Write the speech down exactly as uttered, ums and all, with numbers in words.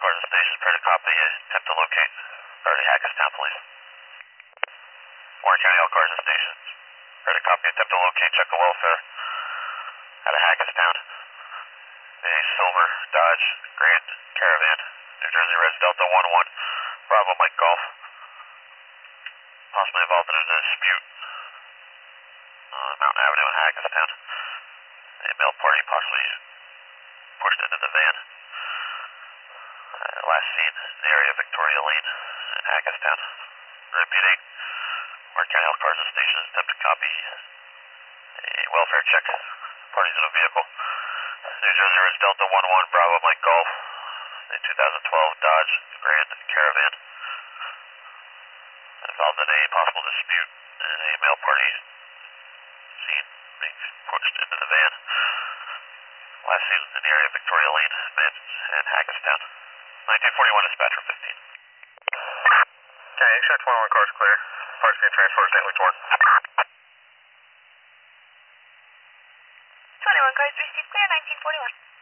cars and stations, try to copy, attempt to locate. Sorry, Hackettstown Police. Warren County, all cars and stations, try to copy, attempt to locate, check the welfare. Out of Hackettstown. A silver Dodge Grand Caravan, New Jersey Res Delta one one, Bravo Mike Golf. Possibly involved in a dispute on Mountain Avenue in Hackettstown. A male party possibly pushed into the van. Uh, last seen in the area of Victoria Lane in Hackettstown. Repeating, Warren County, all cars and stations, attempt to copy a welfare check. Parties in a vehicle. New Jersey Res Delta one one, Bravo Mike Golf. A two thousand twelve Dodge Grand Caravan. Involved in a possible dispute and a male party seen being pushed into the van. Last seen in the area of Victoria Lane and Hackettstown. nineteen forty-one dispatcher fifteen. Okay, X twenty-one cars clear. Parts being transferred to Saint Louis Torn. twenty-one cars received clear, nineteen forty-one.